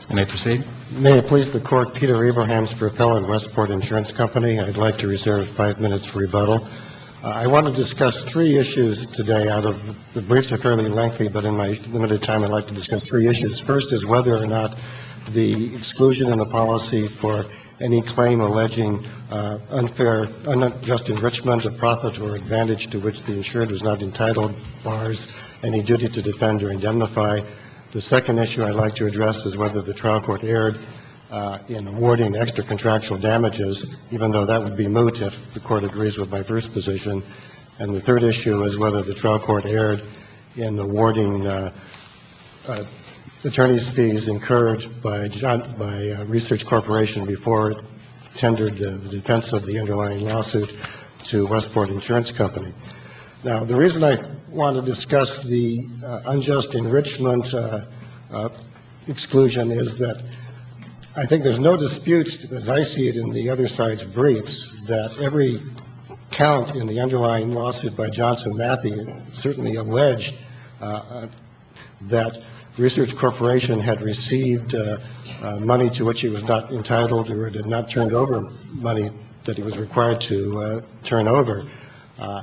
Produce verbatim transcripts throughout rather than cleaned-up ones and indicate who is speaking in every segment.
Speaker 1: You may proceed.
Speaker 2: May it please the Court, Peter Abrahams for Appellant Westport Insurance Company. I'd like to reserve five minutes for rebuttal. Uh, I want to discuss three issues today. Out of the briefs are fairly lengthy, but in my limited time, I'd like to discuss three issues. First is whether or not the exclusion in the policy for any claim alleging uh, unfair, unjust enrichment of profit or advantage to which the insured was not entitled bars any duty to defend or indemnify. The second issue I'd like to address is whether the trial court erred uh, in awarding extra contractual damages, even though that would be moot if the court agrees with my first position. And the third issue is whether the trial court erred in awarding uh, uh, attorney's fees incurred by, John, by uh, Research Corporation before it tendered uh, the defense of the underlying lawsuit to Westport Insurance Company. Now, the reason I want to discuss the uh, unjust enrichment uh, uh, exclusion is that I think there's no dispute, as I see it in the other side's briefs, that every count in the underlying lawsuit by Johnson Matthey certainly alleged uh, that Research Corporation had received uh, uh, money to which he was not entitled, or had not turned over money that he was required to uh, turn over. Uh,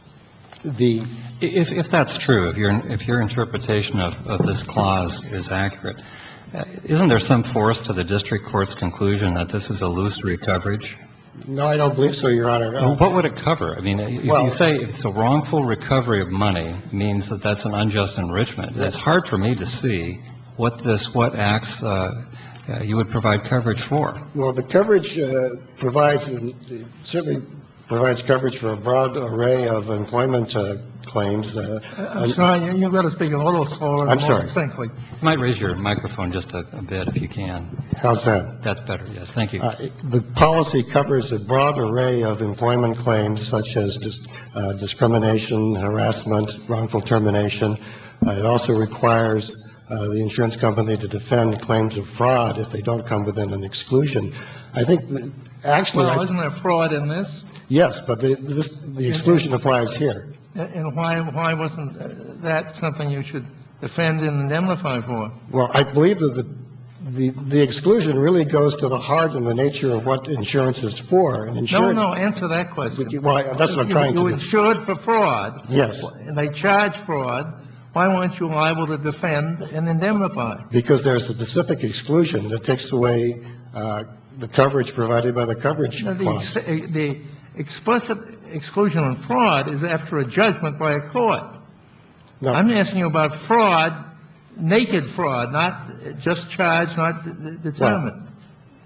Speaker 2: the
Speaker 1: If, if that's true, if your, if your interpretation of, of this clause is accurate, uh, isn't there some force to the district court's conclusion that this is illusory coverage?
Speaker 2: No, I don't believe so, Your Honor.
Speaker 1: Well, what would it cover? I mean, if
Speaker 2: well,
Speaker 1: you say it's a wrongful recovery of money means that that's an unjust enrichment, it's hard for me to see what this, what acts uh, uh, you would provide coverage for.
Speaker 2: Well, the coverage uh, provides, uh, certainly provides coverage for a broad array of employment uh, claims. Uh,
Speaker 3: I'm sorry, you, you've got to speak a little slower and
Speaker 2: I'm
Speaker 3: more
Speaker 2: sorry.
Speaker 3: distinctly.
Speaker 1: You might raise your microphone just a, a bit if you can.
Speaker 2: How's that?
Speaker 1: That's better, yes. Thank you.
Speaker 2: Uh, the policy covers a broad array of employment claims such as dis, uh, discrimination, harassment, wrongful termination. Uh, it also requires uh, the insurance company to defend claims of fraud if they don't come within an exclusion. I think that actually...
Speaker 3: Well,
Speaker 2: I,
Speaker 3: isn't there fraud in this?
Speaker 2: Yes, but the, this, the exclusion applies here.
Speaker 3: And why, why wasn't that something you should defend and indemnify for?
Speaker 2: Well, I believe that the, the, the exclusion really goes to the heart and the nature of what insurance is for. And insurance,
Speaker 3: no, no, answer that question.
Speaker 2: Well, that's what I'm
Speaker 3: you,
Speaker 2: trying
Speaker 3: you
Speaker 2: to do.
Speaker 3: You insured for fraud.
Speaker 2: Yes.
Speaker 3: And they charge fraud. Why weren't you liable to defend and indemnify?
Speaker 2: Because there's a specific exclusion that takes away uh, the coverage provided by the coverage
Speaker 3: No, the,
Speaker 2: clause.
Speaker 3: the explicit exclusion on fraud is after a judgment by a court.
Speaker 2: No.
Speaker 3: I'm asking you about fraud, naked fraud, not just charged, not d- d- determined.
Speaker 2: Well,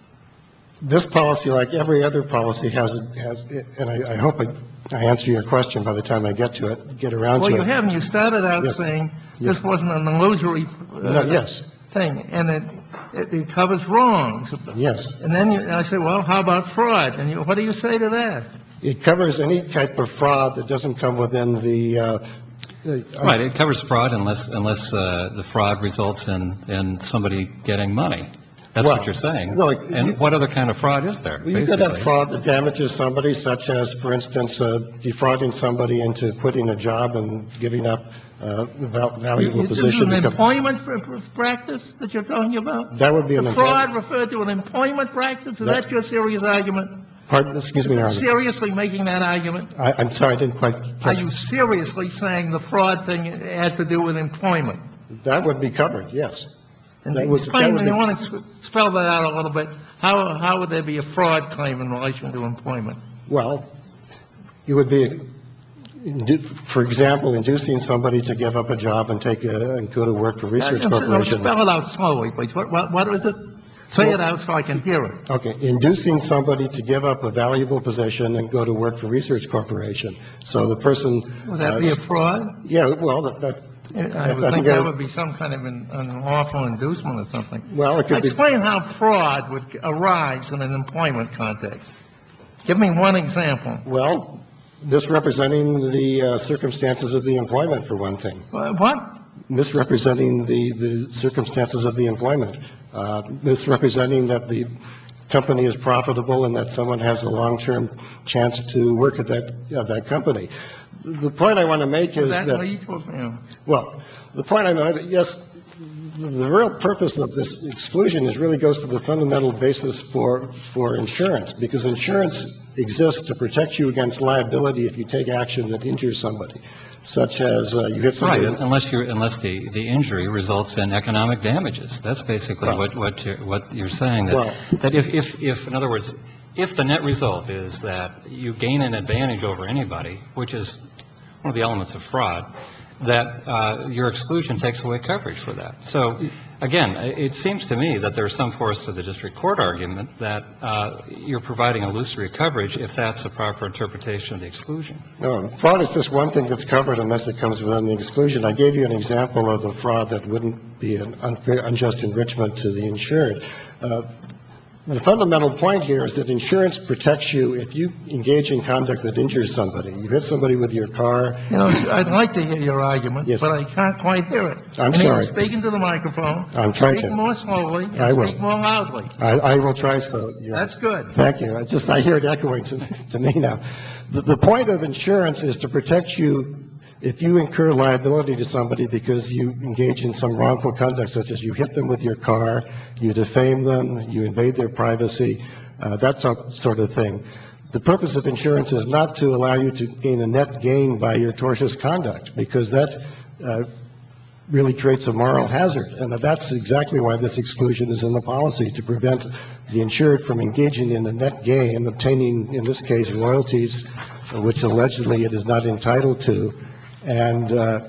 Speaker 2: this policy, like every other policy, has, has and I, I hope I, I answer your question by the time I get to it, get around
Speaker 3: Well,
Speaker 2: to
Speaker 3: you
Speaker 2: it.
Speaker 3: haven't. You started out
Speaker 2: Yes.
Speaker 3: saying
Speaker 2: Yes.
Speaker 3: this wasn't an illusory uh,
Speaker 2: No, yes.
Speaker 3: thing, and it, it, it covers wrongs.
Speaker 2: Yes.
Speaker 3: And then you, and I say, well, how about fraud? And you, what do you say to that?
Speaker 2: It covers any type of fraud that doesn't come within the uh, uh,
Speaker 1: Right, it covers fraud unless, unless uh, the fraud results in, in somebody getting money. That's
Speaker 2: Well,
Speaker 1: what you're saying.
Speaker 2: no,
Speaker 1: and
Speaker 2: you-
Speaker 1: what other kind of fraud is there,
Speaker 2: Well, you could have
Speaker 1: basically?
Speaker 2: fraud that damages somebody, such as, for instance, uh, defrauding somebody into quitting a job and giving up uh, a val- valuable
Speaker 3: You- This is
Speaker 2: position.
Speaker 3: an
Speaker 2: because-
Speaker 3: employment pr- pr- practice that you're talking about?
Speaker 2: That would be an
Speaker 3: The
Speaker 2: employment-
Speaker 3: fraud referred to an employment practice? Is
Speaker 2: That-
Speaker 3: that your serious argument?
Speaker 2: Pardon, excuse me, Your Honor.
Speaker 3: Seriously making that argument?
Speaker 2: I, I'm sorry, I didn't quite
Speaker 3: Are
Speaker 2: catch.
Speaker 3: you seriously saying the fraud thing has to do with employment?
Speaker 2: That would be covered, yes.
Speaker 3: And
Speaker 2: That would-
Speaker 3: explain,
Speaker 2: that would
Speaker 3: you
Speaker 2: be-
Speaker 3: want to sp- spell that out a little bit. How, how would there be a fraud claim in relation to employment?
Speaker 2: Well, it would be, indu- for example, inducing somebody to give up a job and take a, and go to work for Research
Speaker 3: Uh, no,
Speaker 2: Corporation.
Speaker 3: Spell it out slowly, please. What, what, what is it? Say
Speaker 2: Well-
Speaker 3: it out so I can hear it.
Speaker 2: Okay, inducing somebody to give up a valuable position and go to work for Research Corporation. So the person.
Speaker 3: Would that
Speaker 2: uh,
Speaker 3: be a fraud?
Speaker 2: Yeah, well, that, that.
Speaker 3: I would
Speaker 2: think
Speaker 3: think
Speaker 2: that
Speaker 3: that
Speaker 2: would-
Speaker 3: would be some kind of an unlawful inducement or something.
Speaker 2: Well, it could be.
Speaker 3: Explain how fraud would arise in an employment context. Give me one example.
Speaker 2: Well, misrepresenting the uh, circumstances of the employment, for one thing.
Speaker 3: Uh, What?
Speaker 2: Misrepresenting the, the circumstances of the employment. Uh, misrepresenting that the company is profitable and that someone has a long-term chance to work at that, uh, that company. The point I want to make is
Speaker 3: That
Speaker 2: that,
Speaker 3: lead to, you know,
Speaker 2: well, the point I know, yes, the, the real purpose of this exclusion is really goes to the fundamental basis for, for insurance, because insurance exists to protect you against liability if you take action that injures somebody, such as uh, you hit somebody.
Speaker 1: Right, unless you're, unless the, the injury results in economic damages. That's basically
Speaker 2: Well,
Speaker 1: what, what you're, what you're saying. That,
Speaker 2: well,
Speaker 1: that if, if, if, in other words, if the net result is that you gain an advantage over anybody, which is one of the elements of fraud, that uh, your exclusion takes away coverage for that. So, again, it seems to me that there's some force to the district court argument that uh, you're providing illusory coverage if that's a proper interpretation of the exclusion.
Speaker 2: No, fraud is just one thing that's covered unless it comes within the exclusion. I gave you an example of a fraud that wouldn't be an unfair, unjust enrichment to the insured. Uh, The fundamental point here is that insurance protects you if you engage in conduct that injures somebody. You hit somebody with your car.
Speaker 3: You know, I'd like to hear your argument,
Speaker 2: Yes.
Speaker 3: but I can't quite hear it.
Speaker 2: I'm
Speaker 3: You need
Speaker 2: sorry.
Speaker 3: to speak into the microphone.
Speaker 2: I'm trying
Speaker 3: Speak
Speaker 2: to.
Speaker 3: more slowly and
Speaker 2: I will.
Speaker 3: speak more loudly.
Speaker 2: I, I will try so. Yeah.
Speaker 3: That's good.
Speaker 2: Thank you. I just, I hear it echoing to, to me now. The, the point of insurance is to protect you if you incur liability to somebody because you engage in some wrongful conduct, such as you hit them with your car, you defame them, you invade their privacy, uh, that sort of thing. The purpose of insurance is not to allow you to gain a net gain by your tortious conduct, because that uh, really creates a moral hazard. And that's exactly why this exclusion is in the policy, to prevent the insured from engaging in a net gain, obtaining, in this case, royalties, which allegedly it is not entitled to. And uh,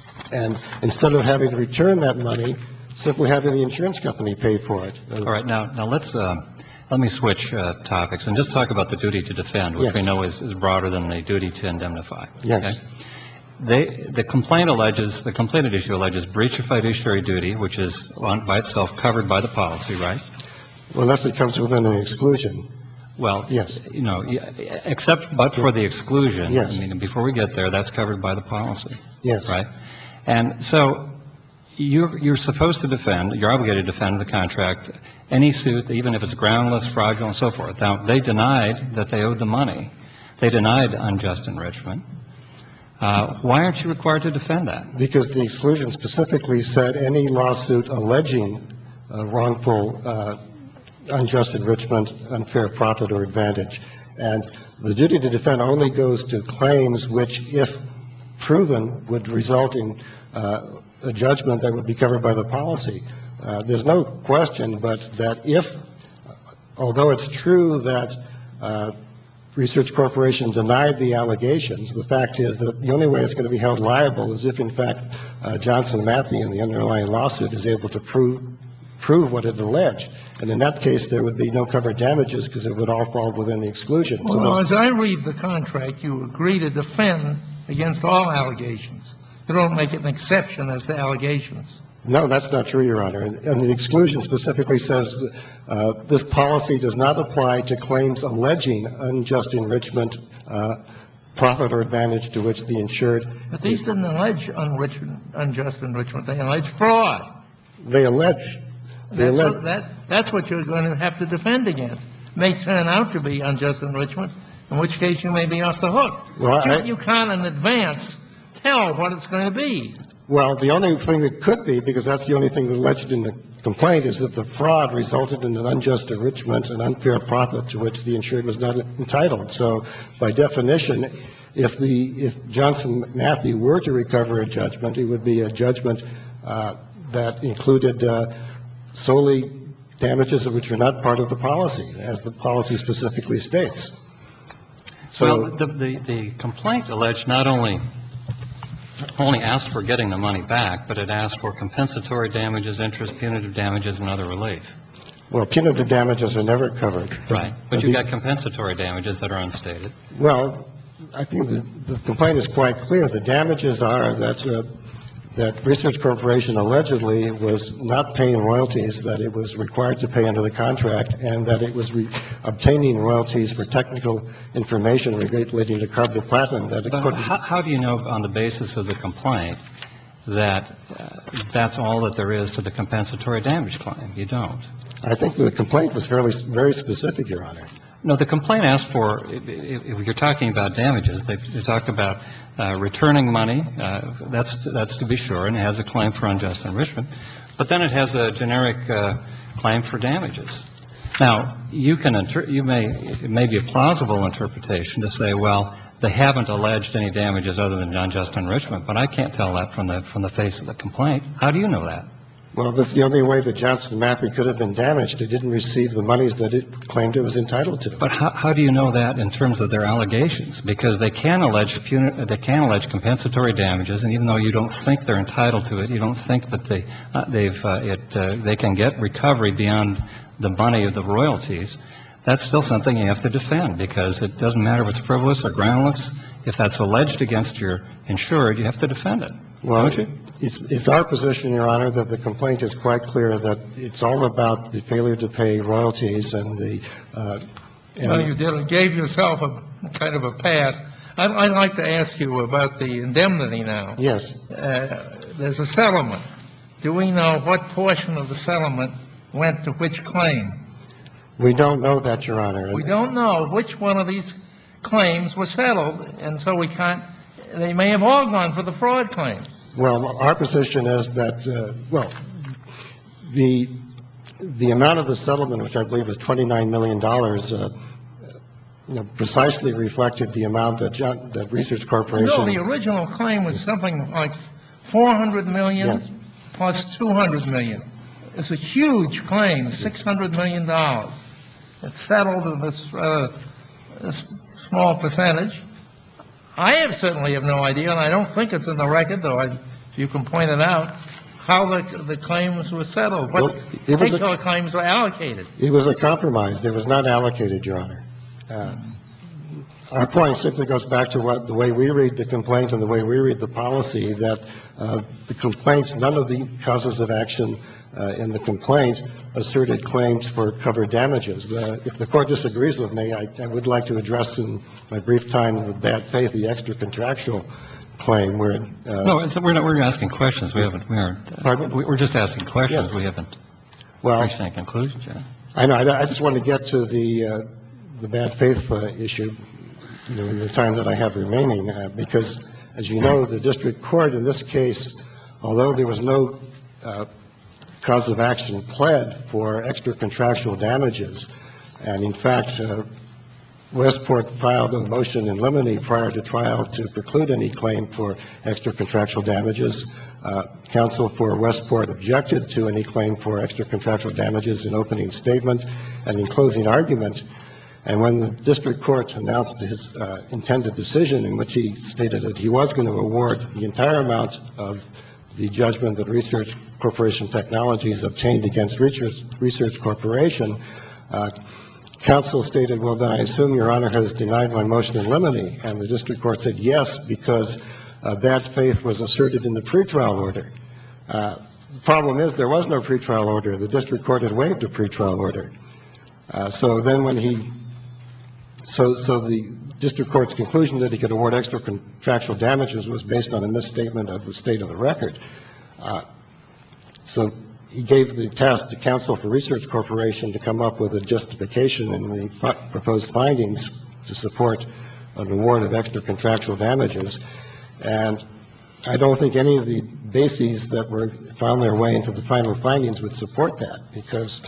Speaker 2: and instead of having to return that money, simply having the insurance company pay for it.
Speaker 1: All right, now, now let's, uh, let me switch uh, topics and just talk about the duty to defend, which
Speaker 2: Yes.
Speaker 1: we know is, is broader than the duty to indemnify.
Speaker 2: Yes.
Speaker 1: Okay? They, the complaint alleges, the complainant issue alleges breach of fiduciary duty, which is on, by itself covered by the policy, right?
Speaker 2: Well, unless it comes within an exclusion.
Speaker 1: Well,
Speaker 2: Yes.
Speaker 1: you know, yeah, except but for the exclusion.
Speaker 2: Yes.
Speaker 1: I mean, before we get there, that's covered by the policy.
Speaker 2: Yes.
Speaker 1: Right? And so you're, you're supposed to defend, you're obligated to defend the contract, any suit, even if it's groundless, fraudulent, and so forth. Now, they denied that they owed the money. They denied unjust enrichment. Uh, why aren't you required to defend that?
Speaker 2: Because the exclusion specifically said any lawsuit alleging uh, wrongful, uh, unjust enrichment, unfair profit or advantage. And the duty to defend only goes to claims which, if proven, would result in uh, a judgment that would be covered by the policy. Uh, there's no question but that if, although it's true that uh, Research Corporation denied the allegations, the fact is that the only way it's going to be held liable is if, in fact, uh, Johnson Matthey in the underlying lawsuit is able to prove prove what it alleged. And in that case, there would be no covered damages because it would all fall within the exclusion. So
Speaker 3: Well,
Speaker 2: that's-
Speaker 3: as I read the contract, you agree to defend against all allegations. You don't make an exception as to allegations.
Speaker 2: No, that's not true, Your Honor. And, and the exclusion specifically says uh, this policy does not apply to claims alleging unjust enrichment, uh, profit or advantage to which the insured.
Speaker 3: But these didn't allege unrich- unjust enrichment. They allege fraud.
Speaker 2: They allege. They
Speaker 3: That's
Speaker 2: allege.
Speaker 3: what, that, that's what you're going to have to defend against. May turn out to be unjust enrichment, in which case you may be off the hook.
Speaker 2: Well,
Speaker 3: you,
Speaker 2: I-
Speaker 3: you can't in advance tell what it's going to be.
Speaker 2: Well, the only thing that could be, because that's the only thing alleged in the complaint, is that the fraud resulted in an unjust enrichment and unfair profit to which the insured was not entitled. So, by definition, if the if Johnson Matthey were to recover a judgment, it would be a judgment uh, that included uh, solely damages which are not part of the policy, as the policy specifically states. So,
Speaker 1: Well, the, the, the complaint alleged not only only asked for getting the money back, but it asked for compensatory damages, interest, punitive damages, and other relief.
Speaker 2: well, punitive damages are never covered.
Speaker 1: Right. But
Speaker 2: the-
Speaker 1: you've got compensatory damages that are unstated.
Speaker 2: Well, I think the, the complaint is quite clear. The damages are that, uh, that Research Corporation allegedly was not paying royalties that it was required to pay under the contract, and that it was re- obtaining royalties for technical information relating to carboplatin that it
Speaker 1: But
Speaker 2: couldn't.
Speaker 1: how, how do you know on the basis of the complaint that uh, that's all that there is to the compensatory damage claim? You don't.
Speaker 2: I think the complaint was fairly, very specific, Your Honor.
Speaker 1: No, the complaint asked for, if if you're talking about damages, they they talk about uh, returning money. Uh, That's that's to be sure, and it has a claim for unjust enrichment. But then it has a generic uh, claim for damages. Now, you can, inter- you may, it may be a plausible interpretation to say, well, they haven't alleged any damages other than unjust enrichment, but I can't tell that from the, from the face of the complaint. How do you know that?
Speaker 2: Well, that's the only way that Johnson Matthey could have been damaged. It didn't receive the monies that it claimed it was entitled to.
Speaker 1: But how, how do you know that in terms of their allegations? Because they can allege puni- they can allege compensatory damages, and even though you don't think they're entitled to it, you don't think that they uh, they've uh, it uh, they can get recovery beyond the money of the royalties. That's still something you have to defend, because it doesn't matter if it's frivolous or groundless. If that's alleged against your insured, you have to defend it,
Speaker 2: Well,
Speaker 1: don't you?
Speaker 2: It's, it's our position, Your Honor, that the complaint is quite clear that it's all about the failure to pay royalties and the, uh, and
Speaker 3: Well, you did, gave yourself a kind of a pass. I'd, I'd like to ask you about the indemnity now.
Speaker 2: yes,
Speaker 3: Uh, there's a settlement. Do we know what portion of the settlement went to which claim?
Speaker 2: we don't know that, Your Honor.
Speaker 3: We don't know which one of these claims was settled, and so we can't, they may have all gone for the fraud claim.
Speaker 2: Well, our position is that, uh, well, the, the amount of the settlement, which I believe was twenty-nine million dollars, uh, you know, precisely reflected the amount that John, that Research Corporation.
Speaker 3: No, the original claim was something like four hundred million
Speaker 2: Yes.
Speaker 3: plus two hundred million. It's a huge claim, six hundred million dollars. It's settled in this, uh, this small percentage. I have certainly have no idea, and I don't think it's in the record, though I, if you can point it out, how the, the claims were settled, what
Speaker 2: Well, it was a-
Speaker 3: particular claims were allocated.
Speaker 2: It was a compromise. It was not allocated, Your Honor. Uh, Our point simply goes back to what, the way we read the complaint and the way we read the policy, that uh, the complaints, none of the causes of action uh, in the complaint asserted claims for covered damages. Uh, If the court disagrees with me, I, I would like to address in my brief time the bad faith, the extra contractual claim where. uh,
Speaker 1: No, it's, we're not, we're asking questions. We haven't, we aren't, uh,
Speaker 2: Pardon?
Speaker 1: we- we're just asking questions.
Speaker 2: Yes.
Speaker 1: We haven't
Speaker 2: Well,
Speaker 1: reached any conclusions yet.
Speaker 2: I know, I I just want to get to the, uh, the bad faith uh, issue, you know, in the time that I have remaining, uh, because, as you know, the district court in this case, although there was no uh, cause of action pled for extra contractual damages, and in fact, uh, Westport filed a motion in limine prior to trial to preclude any claim for extra contractual damages. Uh, Counsel for Westport objected to any claim for extra contractual damages in opening statement and in closing argument. And when the district court announced his uh, intended decision, in which he stated that he was going to award the entire amount of the judgment that Research Corporation Technologies obtained against Research, Research Corporation, uh, counsel stated, well, then I assume Your Honor has denied my motion in limine. And the district court said yes, because uh, bad faith was asserted in the pretrial order. Uh, the problem is there was no pretrial order. The district court had waived a pretrial order. Uh, so then when he So, so the district court's conclusion that he could award extra contractual damages was based on a misstatement of the state of the record. Uh, so he gave the task to counsel for Research Corporation to come up with a justification in the fi- proposed findings to support an award of extra contractual damages. And I don't think any of the bases that were found their way into the final findings would support that, because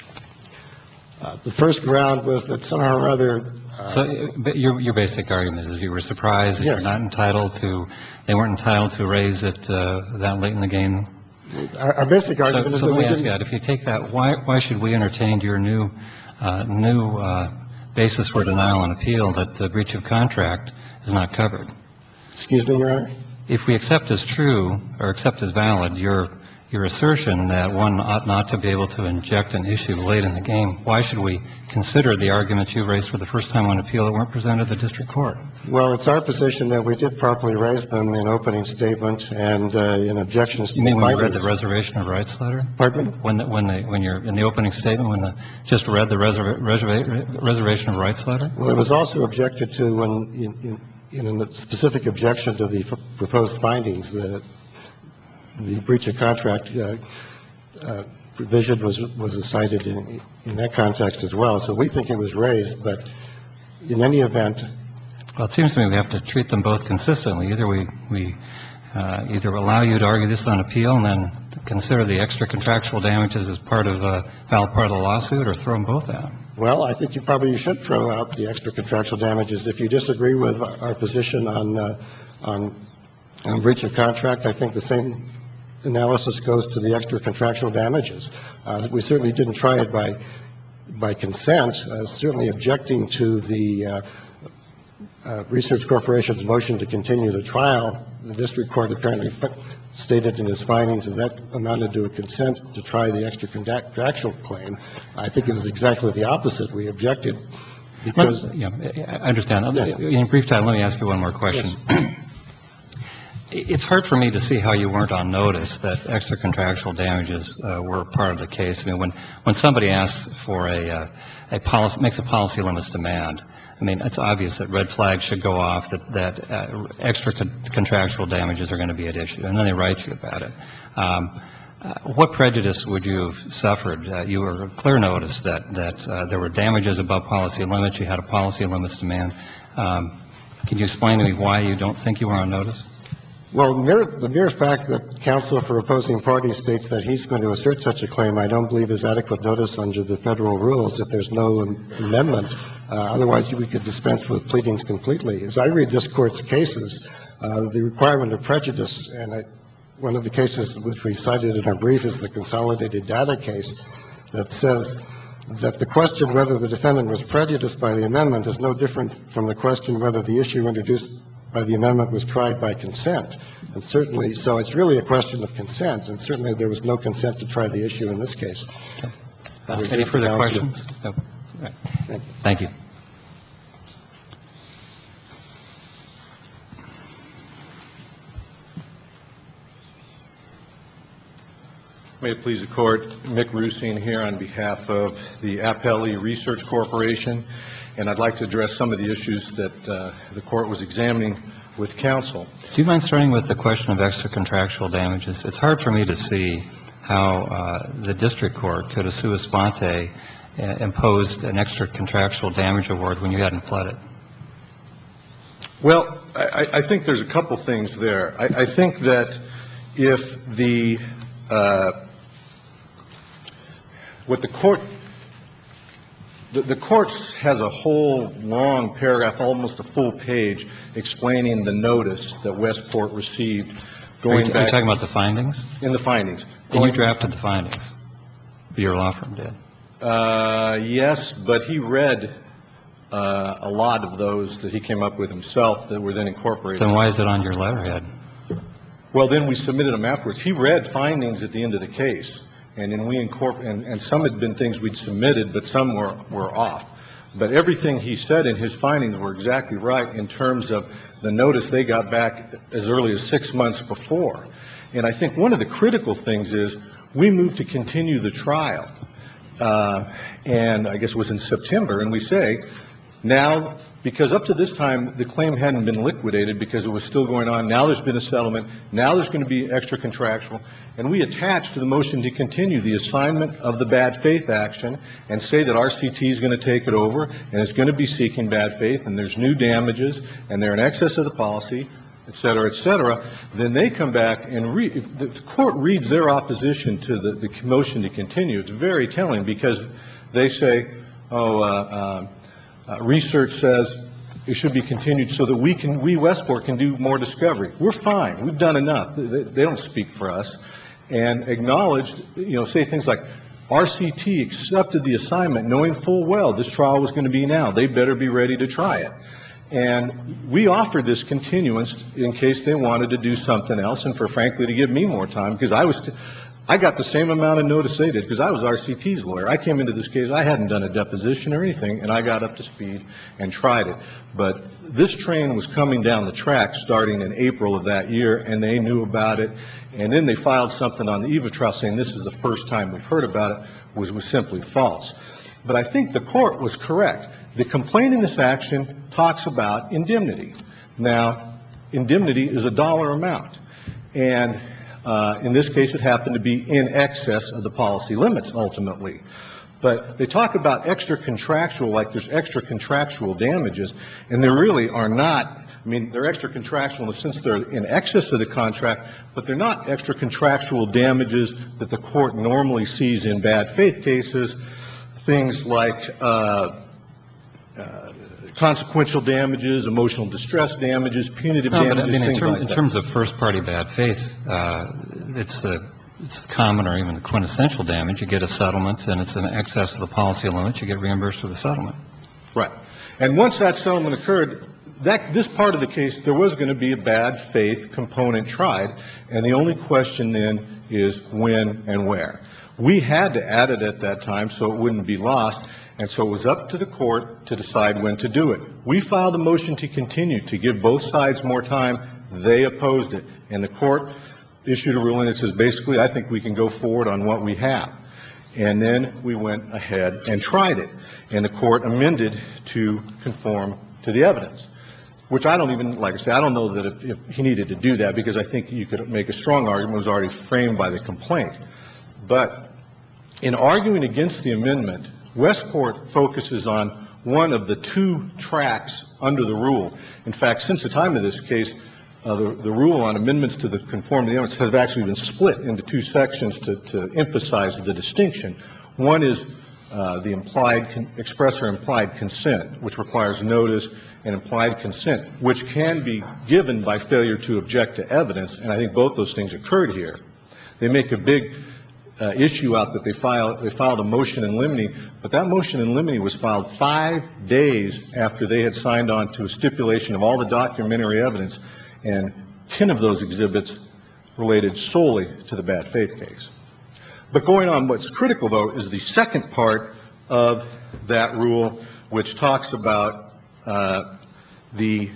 Speaker 2: uh, the first ground was that somehow or other.
Speaker 1: So uh, but your, your basic argument is you were surprised that
Speaker 2: Yes.
Speaker 1: you're not entitled to, they weren't entitled to raise it uh, that late in the game?
Speaker 2: Our, our basic
Speaker 1: So,
Speaker 2: argument is
Speaker 1: so
Speaker 2: that
Speaker 1: let
Speaker 2: we
Speaker 1: me ask you
Speaker 2: didn't.
Speaker 1: that. If you take that, why, why should we entertain your new, uh, new uh, basis for denial and appeal that the breach of contract is not covered?
Speaker 2: Excuse me, Your Honor?
Speaker 1: If we accept as true, or accept as valid, your, your assertion that one ought not to be able to inject an issue late in the game, why should we consider the arguments you raised for the first time on appeal that weren't presented to the district court?
Speaker 2: Well, it's our position that we did properly raise them in opening statement and uh, in objections to
Speaker 1: You
Speaker 2: the
Speaker 1: mean when you read the
Speaker 2: findings.
Speaker 1: reservation of rights letter?
Speaker 2: Pardon me?
Speaker 1: When, the, when, they, when you're in the opening statement, when the, just read the reserva, reserva, reservation of rights letter?
Speaker 2: Well, it was also objected to when, in, in, in a specific objection to the f- proposed findings, the, the breach of contract uh, uh, provision was, was cited in, in that context as well. So we think it was raised, but in any event,
Speaker 1: Well, it seems to me we have to treat them both consistently. Either we, we uh, either allow you to argue this on appeal and then consider the extra contractual damages as part of a valid part of the lawsuit, or throw them both out.
Speaker 2: well, I think you probably should throw out the extra contractual damages. If you disagree with our position on, uh, on, on breach of contract, I think the same analysis goes to the extra contractual damages. Uh, we certainly didn't try it by, by consent, uh, certainly objecting to the uh, uh, Research Corporation's motion to continue the trial. The district court apparently stated in his findings that that amounted to a consent to try the extra contractual claim. I think it was exactly the opposite. We objected because...
Speaker 1: Let, yeah, I understand.
Speaker 2: Yes.
Speaker 1: In brief time, let me ask you one more question.
Speaker 2: Yes.
Speaker 1: It's hard for me to see how you weren't on notice that extra contractual damages uh, were part of the case. I mean, when, when somebody asks for a, uh, a policy, makes a policy limits demand, I mean, it's obvious that red flags should go off, that, that uh, extra con- contractual damages are going to be at issue, and then they write you about it. Um, uh, what prejudice would you have suffered? Uh, you were clear notice that, that uh, there were damages above policy limits. You had a policy limits demand. Um, can you explain to me why you don't think you were on notice?
Speaker 2: Well, mere, the mere fact that counsel for opposing party states that he's going to assert such a claim, I don't believe is adequate notice under the federal rules if there's no amendment. Uh, otherwise, we could dispense with pleadings completely. As I read this court's cases, uh, the requirement of prejudice, and I, one of the cases which we cited in our brief is the consolidated data case that says that the question whether the defendant was prejudiced by the amendment is no different from the question whether the issue introduced by the amendment was tried by consent. And certainly, so it's really a question of consent, and certainly there was no consent to try the issue in this case.
Speaker 1: Uh, any further questions? No. Right. Thank you.
Speaker 4: May it please the Court, Mick Rusine here on behalf of the Appellee Research Corporation, and I'd like to address some of the issues that uh, the Court was examining with counsel.
Speaker 1: Do you mind starting with the question of extra contractual damages? It's hard for me to see how uh, the district court could have sua sponte uh, imposed an extra contractual damage award when you hadn't pled it.
Speaker 4: Well, I, I think there's a couple things there. I, I think that if the uh, what the court The, the court has a whole long paragraph, almost a full page, explaining the notice that Westport received going
Speaker 1: are you,
Speaker 4: back...
Speaker 1: Are you talking about the findings?
Speaker 4: In the findings.
Speaker 1: And you drafted the findings? Your law firm did?
Speaker 4: Uh, yes, but he read uh, a lot of those that he came up with himself that were then incorporated.
Speaker 1: Then why is it on your letterhead?
Speaker 4: Well, then we submitted them afterwards. He read findings at the end of the case. And then we incorporate, and, and some had been things we'd submitted, but some were, were off. But everything he said in his findings were exactly right in terms of the notice they got back as early as six months before. And I think one of the critical things is we moved to continue the trial. Uh, and I guess it was in September, and we say, now, because up to this time, the claim hadn't been liquidated because it was still going on. Now there's been a settlement. Now there's going to be extra contractual. And we attach to the motion to continue the assignment of the bad faith action and say that R C T is going to take it over and it's going to be seeking bad faith and there's new damages and they're in excess of the policy, et cetera, et cetera. Then they come back and re- if the court reads their opposition to the, the motion to continue. It's very telling because they say, oh, uh, uh, uh, research says it should be continued so that we can, we Westport can do more discovery. We're fine. We've done enough. They, they don't speak for us. And acknowledged, you know, say things like, R C T accepted the assignment knowing full well this trial was going to be now. They better be ready to try it. And we offered this continuance in case they wanted to do something else and for, frankly, to give me more time because I was, t- I got the same amount of notice they did because I was R C T's lawyer. I came into this case, I hadn't done a deposition or anything, and I got up to speed and tried it. But this train was coming down the track starting in April of that year, and they knew about it. And then they filed something on the eve of trial saying this is the first time we've heard about it, was, was simply false. But I think the court was correct. The complaint in this action talks about indemnity. Now, indemnity is a dollar amount. And Uh, in this case, it happened to be in excess of the policy limits ultimately. But they talk about extra contractual, like there's extra contractual damages, and there really are not. I mean, they're extra contractual in the sense they're in excess of the contract, but they're not extra contractual damages that the court normally sees in bad faith cases, things like uh, uh, consequential damages, emotional distress damages, punitive
Speaker 1: No,
Speaker 4: damages,
Speaker 1: but I mean, in,
Speaker 4: things
Speaker 1: term,
Speaker 4: like
Speaker 1: in
Speaker 4: that.
Speaker 1: terms of first-party bad faith, uh, it's the it's common or even the quintessential damage. You get a settlement, and it's in excess of the policy limit. You get reimbursed for the settlement.
Speaker 4: Right. And once that settlement occurred, that this part of the case, there was going to be a bad faith component tried, and the only question then is when and where. We had to add it at that time so it wouldn't be lost, and so it was up to the court to decide when to do it. We filed a motion to continue, to give both sides more time. They opposed it, and the court issued a ruling that says basically, I think we can go forward on what we have. And then we went ahead and tried it, and the court amended to conform to the evidence, which I don't even, like I say, I don't know that if, if he needed to do that, because I think you could make a strong argument. It was already framed by the complaint. But in arguing against the amendment, Westport focuses on one of the two tracks under the rule. In fact, since the time of this case, uh, the, the rule on amendments to the conformity evidence has actually been split into two sections to, to emphasize the distinction. One is uh, the implied, con- express or implied consent, which requires notice, and implied consent, which can be given by failure to object to evidence, and I think both those things occurred here. They make a big uh, issue out that they filed, they filed a motion in limine, but that motion in limine was filed five days after they had signed on to a stipulation of all the documentary evidence, and ten of those exhibits related solely to the bad faith case. But going on, what's critical, though, is the second part of that rule, which talks about uh, the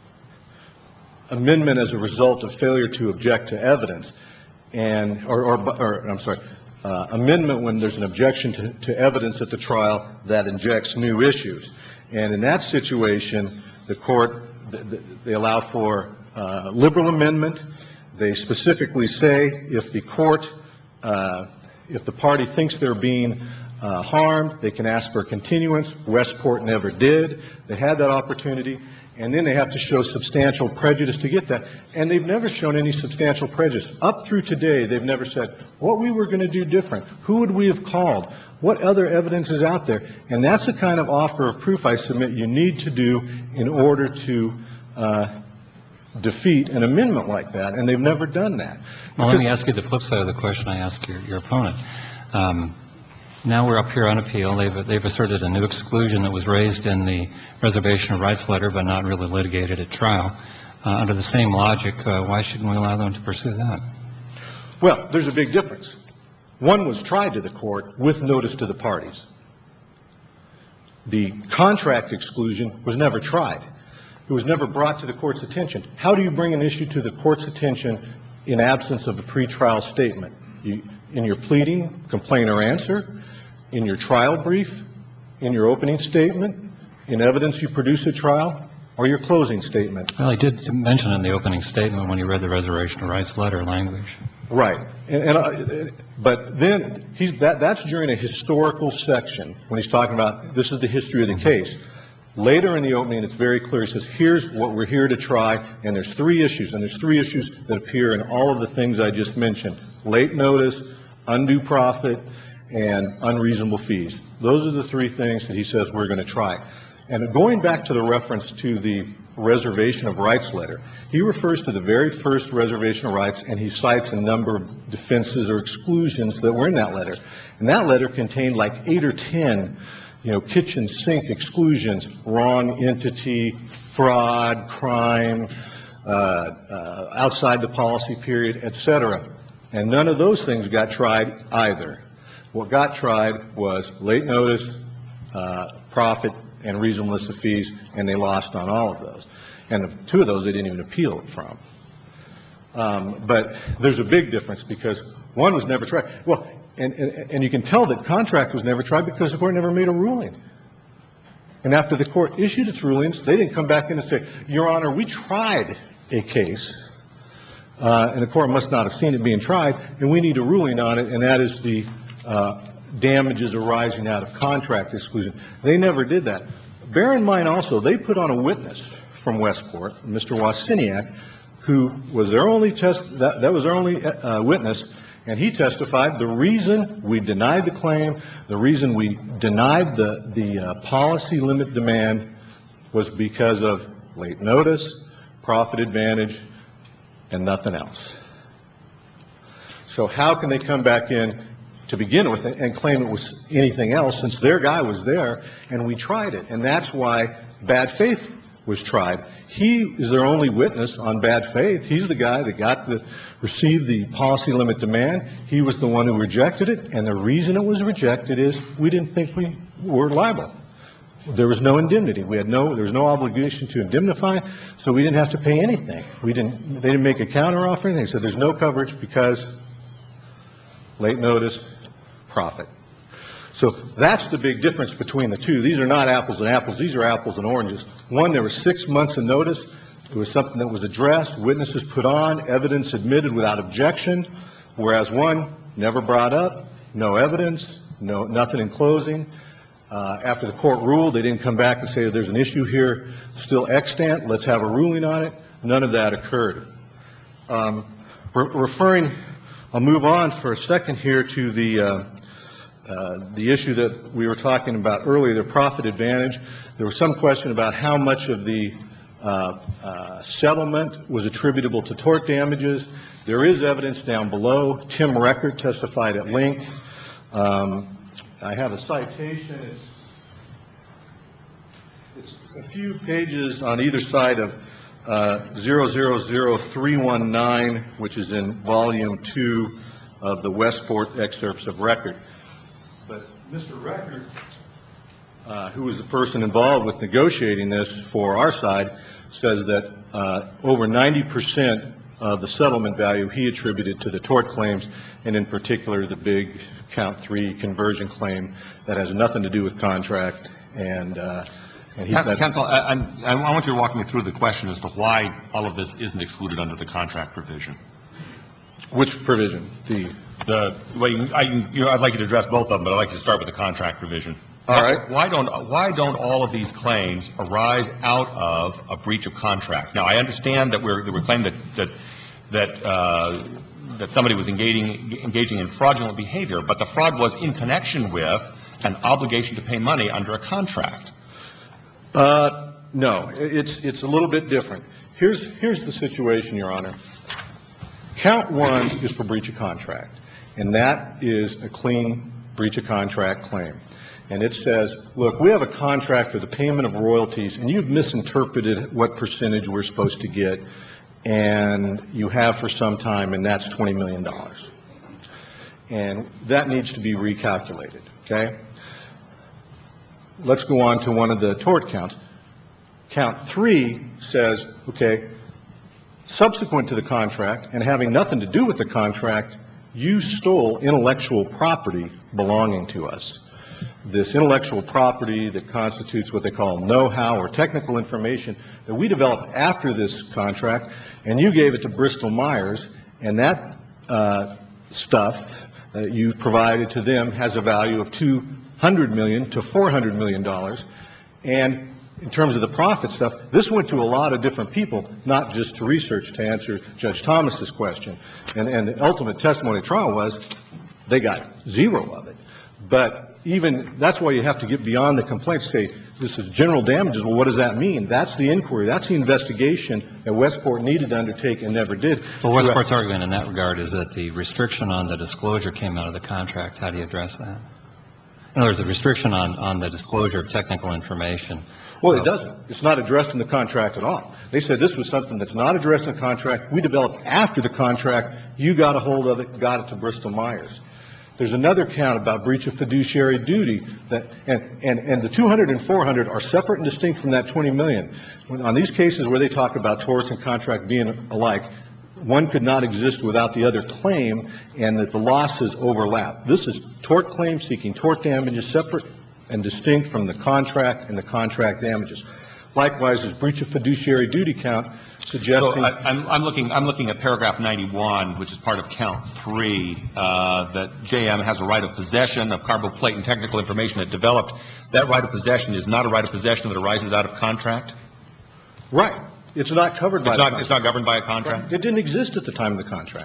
Speaker 4: amendment as a result of failure to object to evidence, and or, or, or I'm sorry, uh, amendment when there's an objection to, to evidence at the trial that injects new issues. And in that situation, the court, they allow for uh, liberal amendment. They specifically say if the court, uh, if the party thinks they're being Uh, harmed, they can ask for a continuance. Westport never did. They had that opportunity, and then they have to show substantial prejudice to get that, and they've never shown any substantial prejudice. Up through today, they've never said what we were going to do different. Who would we have called? What other evidence is out there? And that's the kind of offer of proof I submit you need to do in order to uh, defeat an amendment like that, and they've never done that.
Speaker 1: Well, let me ask you the flip side of the question I asked your, your opponent. Um, Now we're up here on appeal. They've, they've asserted a new exclusion that was raised in the reservation of rights letter but not really litigated at trial. Uh, under the same logic, uh, why shouldn't we allow them to pursue that?
Speaker 4: Well, there's a big difference. One was tried to the court with notice to the parties. The contract exclusion was never tried. It was never brought to the court's attention. How do you bring an issue to the court's attention in absence of a pretrial statement? You, in your pleading, complaint or answer, in your trial brief, in your opening statement, in evidence you produce at trial, or your closing statement?
Speaker 1: Well, he did mention in the opening statement when he read the reservation of rights letter language.
Speaker 4: Right. And, and I, but then he's, that, that's during a historical section when he's talking about this is the history of the case. Later in the opening, it's very clear. He says, here's what we're here to try, and there's three issues, and there's three issues that appear in all of the things I just mentioned: late notice, undue profit, and unreasonable fees. Those are the three things that he says we're going to try. And going back to the reference to the reservation of rights letter, he refers to the very first reservation of rights, and he cites a number of defenses or exclusions that were in that letter. And that letter contained like eight or ten, you know, kitchen sink exclusions: wrong entity, fraud, crime, uh, uh, outside the policy period, et cetera. And none of those things got tried either. What got tried was late notice, uh, profit, and reasonableness of fees, and they lost on all of those. And the two of those they didn't even appeal from. Um, but there's a big difference because one was never tried. Well, and, and, and you can tell that contract was never tried because the court never made a ruling. And after the court issued its rulings, they didn't come back in and say, Your Honor, we tried a case uh, and the court must not have seen it being tried, and we need a ruling on it, and that is the uh, damages arising out of contract exclusion. They never did that. Bear in mind also, they put on a witness from Westport, Mister Wasiniak, who was their only test, that, that was their only uh, witness, and he testified the reason we denied the claim, the reason we denied the, the uh, policy limit demand was because of late notice, profit advantage, and nothing else. So how can they come back in to begin with and claim it was anything else, since their guy was there and we tried it? And that's why bad faith was tried. He is their only witness on bad faith. He's the guy that got the, received the policy limit demand. He was the one who rejected it, and the reason it was rejected is we didn't think we were liable. There was no indemnity. We had no, there was no obligation to indemnify, so we didn't have to pay anything. We didn't, they didn't make a counteroffer or anything. So there's no coverage because late notice, profit. So that's the big difference between the two. These are not apples and apples. These are apples and oranges. One, there was six months of notice. It was something that was addressed, witnesses put on, evidence admitted without objection, whereas one never brought up, no evidence, no nothing in closing. Uh, after the court ruled, they didn't come back and say there's an issue here still extant, let's have a ruling on it. None of that occurred. Um, re- referring, I'll move on for a second here to the uh, Uh, the issue that we were talking about earlier, the profit advantage. There was some question about how much of the uh, uh, settlement was attributable to tort damages. There is evidence down below. Tim Record testified at length. Um, I have a citation. It's, it's a few pages on either side of uh, zero zero zero three one nine, which is in volume two of the Westport excerpts of record. But Mister Record, uh, who was the person involved with negotiating this for our side, says that uh, over ninety percent of the settlement value he attributed to the tort claims, and in particular the big count three conversion claim that has nothing to do with contract. And, uh, and he,
Speaker 5: Counsel, Counsel I, I, I want you to walk me through the question as to why all of this isn't excluded under the contract provision.
Speaker 4: Which provision? The
Speaker 5: The, well, you, I, you, I'd like you to address both of them, but I'd like you to start with the contract provision.
Speaker 4: All right.
Speaker 5: Why don't, why don't all of these claims arise out of a breach of contract? Now, I understand that we're, that we're claiming that, that, that, uh, that somebody was engaging, engaging in fraudulent behavior, but the fraud was in connection with an obligation to pay money under a contract.
Speaker 4: Uh, no, it's, it's a little bit different. Here's, here's the situation, Your Honor. Count one is for breach of contract, and that is a clean breach of contract claim. And it says, look, we have a contract for the payment of royalties, and you've misinterpreted what percentage we're supposed to get, and you have for some time, and that's twenty million dollars. And that needs to be recalculated, okay? Let's go on to one of the tort counts. Count three says, okay, subsequent to the contract and having nothing to do with the contract, you stole intellectual property belonging to us. This intellectual property that constitutes what they call know-how or technical information that we developed after this contract, and you gave it to Bristol Myers, and that uh, stuff that you provided to them has a value of two hundred million dollars to four hundred million dollars. And in terms of the profit stuff, this went to a lot of different people, not just to research, to answer Judge Thomas's question. And, and the ultimate testimony trial was they got zero of it. But even, that's why you have to get beyond the complaint to say, this is general damages. Well, what does that mean? That's the inquiry. That's the investigation that Westport needed to undertake and never did.
Speaker 1: Well, Westport's argument in that regard is that the restriction on the disclosure came out of the contract. How do you address that? In other words, the restriction on, on the disclosure of technical information.
Speaker 4: Well, it doesn't. It's not addressed in the contract at all. They said this was something that's not addressed in the contract. We developed after the contract. You got a hold of it, got it to Bristol Myers. There's another count about breach of fiduciary duty that, and, and, and the two hundred and four hundred are separate and distinct from that twenty million. When, on these cases where they talk about torts and contract being alike, one could not exist without the other claim, and that the losses overlap. This is tort claim seeking tort damages separate and distinct from the contract and the contract damages. Likewise, his breach of fiduciary duty count
Speaker 5: So
Speaker 4: suggesting...
Speaker 5: I, I'm, I'm looking, I'm looking at paragraph ninety-one, which is part of count three, uh, that J M has a right of possession of carboplate and technical information that developed. That right of possession is not a right of possession that arises out of contract?
Speaker 4: Right. It's not covered by
Speaker 5: It's
Speaker 4: the
Speaker 5: not,
Speaker 4: contract.
Speaker 5: it's not governed by a contract?
Speaker 4: It didn't exist at the time of the contract.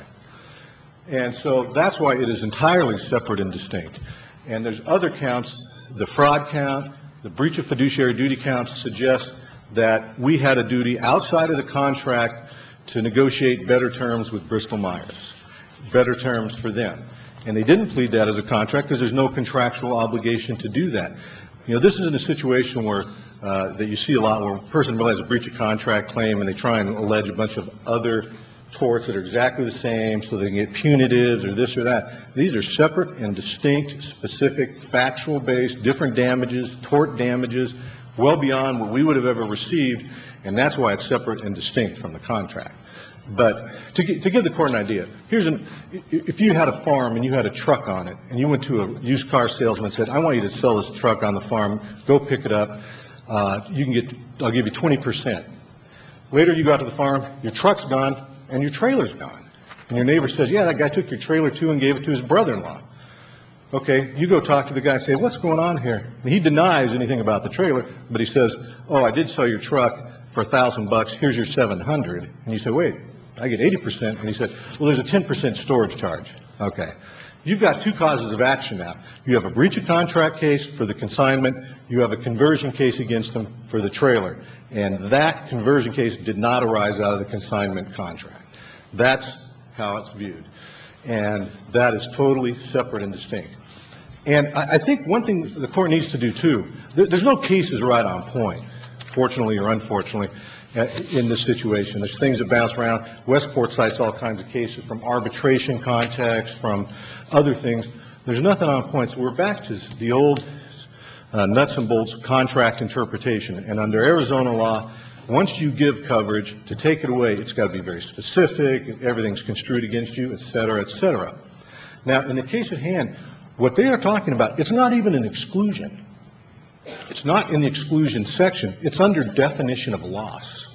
Speaker 4: And so that's why it is entirely separate and distinct. And there's other counts, the fraud count, the breach of fiduciary duty count suggests that we had a duty outside of the contract to negotiate better terms with Bristol Myers, better terms for them. And they didn't plead that as a contract because there's no contractual obligation to do that. You know, this isn't a situation where uh, that you see a lot where a person realizes a breach of contract claim and they try and allege a bunch of other torts that are exactly the same so they can get punitives or this or that. These are separate and distinct, specific, factual-based, different damages, tort damages, well beyond what we would have ever received, and that's why it's separate and distinct from the contract. But to, get, to give the court an idea, here's an, if you had a farm and you had a truck on it, and you went to a used car salesman and said, I want you to sell this truck on the farm, go pick it up, uh, you can get, I'll give you twenty percent. Later you got to the farm, your truck's gone, and your trailer's gone. And your neighbor says, yeah, that guy took your trailer too and gave it to his brother-in-law. Okay, you go talk to the guy and say, what's going on here? And he denies anything about the trailer, but he says, oh, I did sell your truck for a thousand bucks, here's your seven hundred. And you say, wait, I get eighty percent. And he said, well, there's a ten percent storage charge. Okay. You've got two causes of action now. You have a breach of contract case for the consignment. You have a conversion case against him for the trailer. And that conversion case did not arise out of the consignment contract. That's how it's viewed. And that is totally separate and distinct. And I, I think one thing the court needs to do, too, there, there's no cases right on point, fortunately or unfortunately, uh, in this situation. There's things that bounce around. Westport cites all kinds of cases from arbitration context, from other things. There's nothing on point. So we're back to the old uh, nuts and bolts contract interpretation. And under Arizona law, once you give coverage, to take it away, it's got to be very specific, everything's construed against you, et cetera, et cetera. Now, in the case at hand, what they are talking about, it's not even an exclusion. It's not in the exclusion section. It's under definition of loss.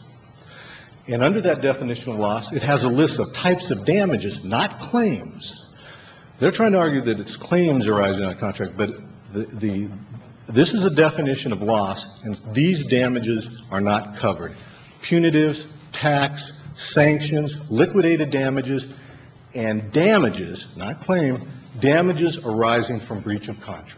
Speaker 4: And under that definition of loss, it has a list of types of damages, not claims. They're trying to argue that it's claims arising out of contract, but the, the this is a definition of loss, and these damages are not covered. Punitives, tax, sanctions, liquidated damages, and damages, not claim, damages arising from breach of contract.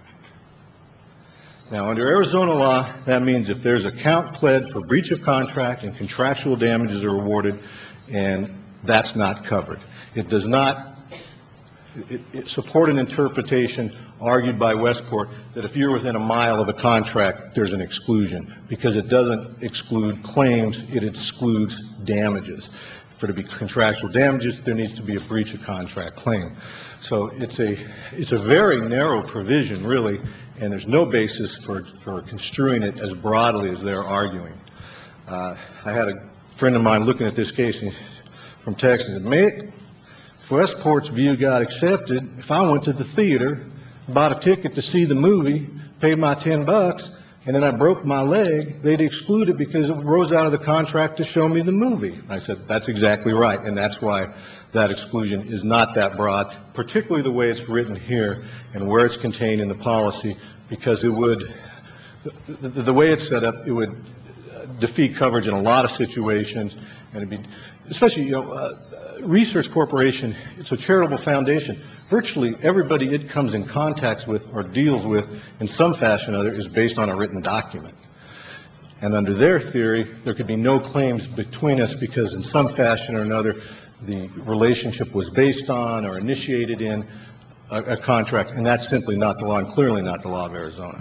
Speaker 4: Now, under Arizona law, that means if there's a count pled for breach of contract and contractual damages are awarded, and that's not covered. It does not it, it support an interpretation argued by Westport that if you're within a mile of a contract, there's an exclusion, because it doesn't exclude claims, it excludes damages. For it to be contractual damages, there needs to be a breach of contract claim. So it's a it's a very narrow provision, really, and there's no basis for, for construing it as broadly as they're arguing. Uh, I had a friend of mine looking at this case and, from Texas and said, mate, if Westport's view got accepted, if I went to the theater, bought a ticket to see the movie, paid my ten bucks, and then I broke my leg, they'd exclude it because it rose out of the contract to show me the movie. I said, that's exactly right, and that's why that exclusion is not that broad, particularly the way it's written here and where it's contained in the policy, because it would, the, the, the way it's set up, it would defeat coverage in a lot of situations, and it'd be, especially, you know, uh, Research Corporation, it's a charitable foundation. Virtually everybody it comes in contact with or deals with in some fashion or other is based on a written document. And under their theory, there could be no claims between us because in some fashion or another, the relationship was based on or initiated in a, a contract, and that's simply not the law, and clearly not the law of Arizona.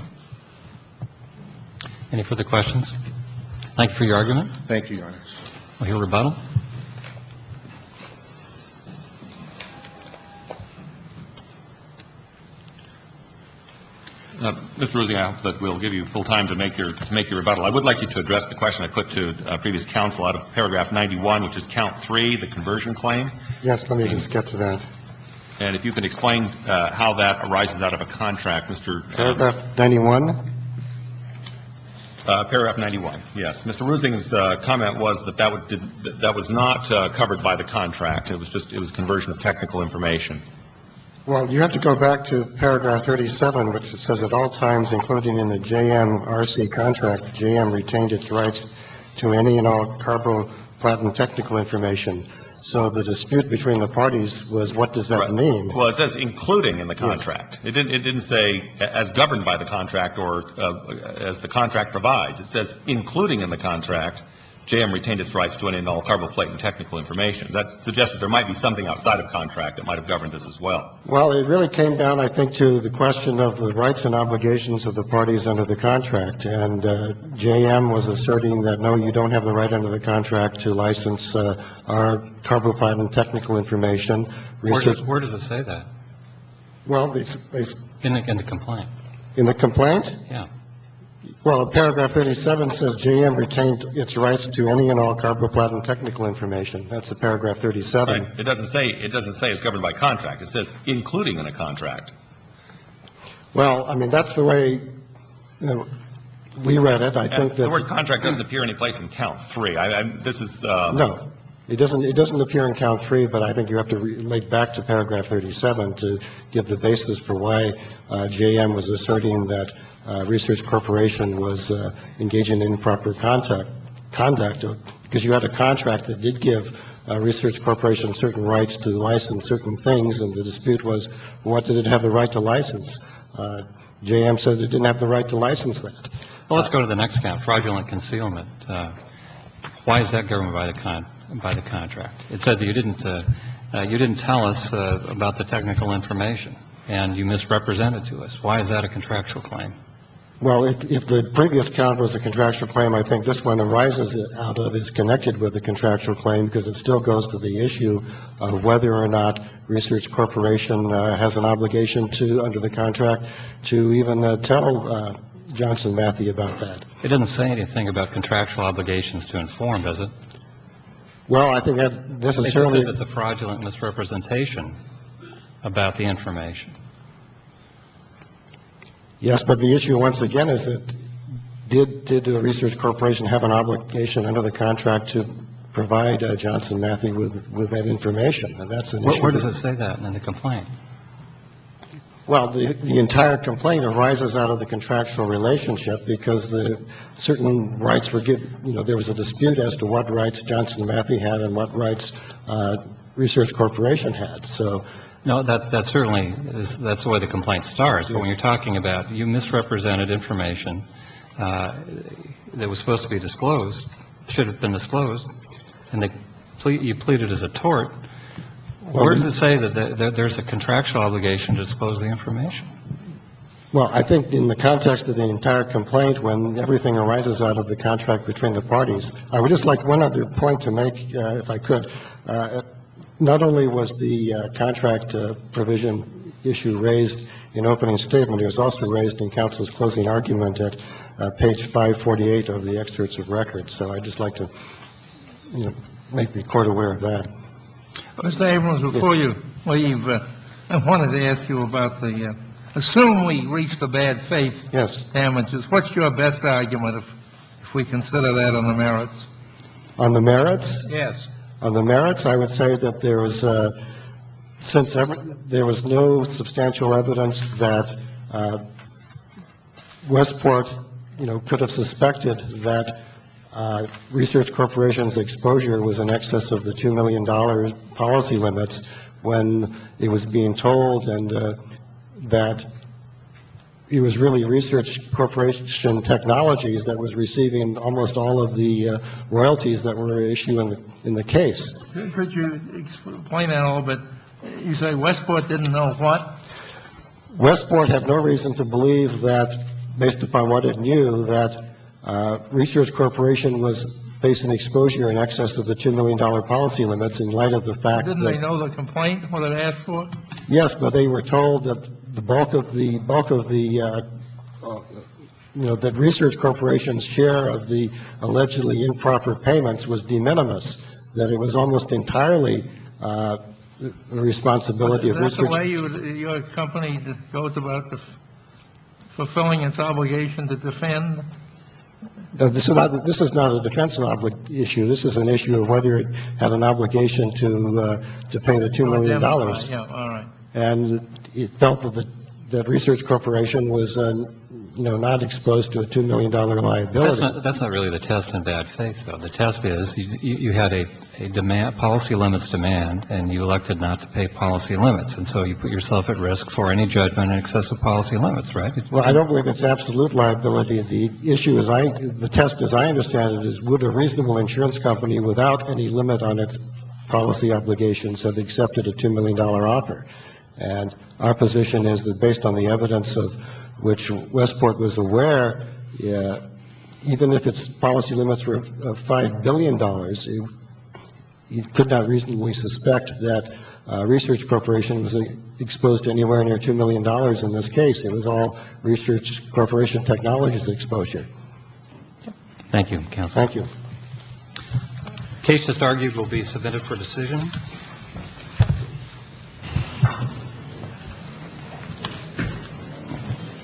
Speaker 1: Any further questions? Thank you for your argument.
Speaker 4: Thank you, Your Honor.
Speaker 1: We'll hear rebuttal.
Speaker 5: Uh, Mister Rusing, I hope that we'll give you full time to make your to make your rebuttal. I would like you to address the question I put to uh, previous counsel out of paragraph ninety-one, which is count three, the conversion claim.
Speaker 2: Yes, let me just get to that.
Speaker 5: And if you can explain uh, how that arises out of a contract, Mister
Speaker 2: Paragraph ninety-one.
Speaker 5: Uh, Paragraph ninety-one, yes. Mister Rusing's uh, comment was that that, would, did, that that was not uh, covered by the contract. It was just, it was conversion of technical information.
Speaker 2: Well, you have to go back to paragraph thirty-seven, which says at all times, including in the J M R C contract, J M retained its rights to any and all carboplatin technical information. So the dispute between the parties was, what does that
Speaker 5: Right.
Speaker 2: mean?
Speaker 5: Well, it says including in the contract. It didn't, it didn't say as governed by the contract or uh, as the contract provides. It says including in the contract, J M retained its rights to any and all carboplatin technical information. That suggests that there might be something outside of contract that might have governed this as well.
Speaker 2: Well, it really came down, I think, to the question of the rights and obligations of the parties under the contract. And uh, J M was asserting that, no, you don't have the right under the contract to license uh, our carboplatin technical information.
Speaker 1: Where
Speaker 2: Research,
Speaker 1: does, where does it say that?
Speaker 2: well, they, they,
Speaker 1: In the, in the complaint?
Speaker 2: in the complaint,
Speaker 1: Yeah.
Speaker 2: well, paragraph thirty-seven says J M retained its rights to any and all carboplatin technical information. That's the paragraph thirty-seven.
Speaker 5: Right. It doesn't say, it doesn't say it's governed by contract. It says including in a contract.
Speaker 2: Well, I mean, that's the way you know, we read it. I
Speaker 5: And
Speaker 2: think
Speaker 5: the word
Speaker 2: that,
Speaker 5: contract doesn't appear any place in count three. I, I, this is, uh,
Speaker 2: no, it doesn't, it doesn't appear in count three, but I think you have to relate back to paragraph thirty-seven to give the basis for why uh, J M was asserting that uh, Research Corporation was uh, engaging in improper contact, conduct, because you had a contract that did give uh, Research Corporation certain rights to license certain things, and the dispute was, what did it have the right to license? Uh, J M said it didn't have the right to license that.
Speaker 1: Well, let's go to the next count, fraudulent concealment. Uh, Why is that governed by the con, by the contract? It said that you didn't, uh, uh, you didn't tell us uh, about the technical information, and you misrepresented to us. Why is that a contractual claim?
Speaker 2: Well, if, if the previous count was a contractual claim, I think this one arises out of, is connected with the contractual claim because it still goes to the issue of whether or not Research Corporation uh, has an obligation to, under the contract, to even uh, tell uh, Johnson Matthey about that.
Speaker 1: It doesn't say anything about contractual obligations to inform, does it?
Speaker 2: Well, I think that
Speaker 1: It
Speaker 2: necessarily,
Speaker 1: says it's a fraudulent misrepresentation about the information.
Speaker 2: yes, but the issue once again is that did, did the Research Corporation have an obligation under the contract to provide uh, Johnson Matthey with, with that information? And that's an
Speaker 1: Where,
Speaker 2: issue.
Speaker 1: where does it say that in the complaint?
Speaker 2: Well, the, the entire complaint arises out of the contractual relationship because the certain rights were given, you know, there was a dispute as to what rights Johnson Matthey had and what rights uh, Research Corporation had. So,
Speaker 1: No, that, that certainly is, that's the way the complaint starts. But when you're talking about you misrepresented information uh, that was supposed to be disclosed, should have been disclosed, and they ple- you pleaded as a tort, where does it say that the- that there's a contractual obligation to disclose the information?
Speaker 2: well, I think in the context of the entire complaint, when everything arises out of the contract between the parties, I would just like one other point to make, uh, if I could. Uh, not only was the uh, contract uh, provision issue raised in opening statement, it was also raised in counsel's closing argument at uh, page five forty-eight of the excerpts of record. So I'd just like to, you know, make the court aware of that.
Speaker 3: Mister Abrams, before you leave, uh, I wanted to ask you about the, uh, assume we reach the bad faith
Speaker 2: Yes.
Speaker 3: damages. What's your best argument if, if we consider that on the merits?
Speaker 2: On the merits,
Speaker 3: Yes.
Speaker 2: On the merits, I would say that there was, uh, since ever, there was no substantial evidence that uh, Westport, you know, could have suspected that uh, Research Corporation's exposure was in excess of the two million dollars policy limits when it was being told and uh, that it was really Research Corporation Technologies that was receiving almost all of the uh, royalties that were issued in the, in the case.
Speaker 3: Could you explain that a little bit? You say Westport didn't know what?
Speaker 2: Westport had no reason to believe that, based upon what it knew, that uh, Research Corporation was facing exposure in excess of the two million dollars policy limits in light of the fact
Speaker 3: Didn't they
Speaker 2: that,
Speaker 3: know the complaint, what it asked for?
Speaker 2: yes, but they were told that the bulk of the, bulk of the, uh, uh, you know, that Research Corporation's share of the allegedly improper payments was de minimis, that it was almost entirely uh, the responsibility of
Speaker 3: That's the
Speaker 2: Research.
Speaker 3: way you, your company that goes about the fulfilling its obligation to defend
Speaker 2: No, this is not, this is not a defense obli- issue. This is an issue of whether it had an obligation to, uh, to pay the two million dollars.
Speaker 3: Yeah, all right.
Speaker 2: And it felt that the, that Research Corporation was, uh, you know, not exposed to a two million dollars
Speaker 1: That's
Speaker 2: liability.
Speaker 1: not, that's not really the test in bad faith, though. The test is, you, you you had a, a demand, policy limits demand, and you elected not to pay policy limits, and so you put yourself at risk for any judgment in excess of policy limits, right?
Speaker 2: Well, I don't believe it's absolute liability. The issue is, I, the test as I understand it is, would a reasonable insurance company without any limit on its policy obligations have accepted a two million dollars offer? And our position is that based on the evidence of which Westport was aware, yeah, even if its policy limits were of five billion dollars, it, you could not reasonably suspect that uh, Research Corporation was uh, exposed to anywhere near two million dollars in this case. It was all Research Corporation Technologies exposure.
Speaker 1: Thank you, counsel.
Speaker 2: Thank you.
Speaker 1: Case just argued will be submitted for decision.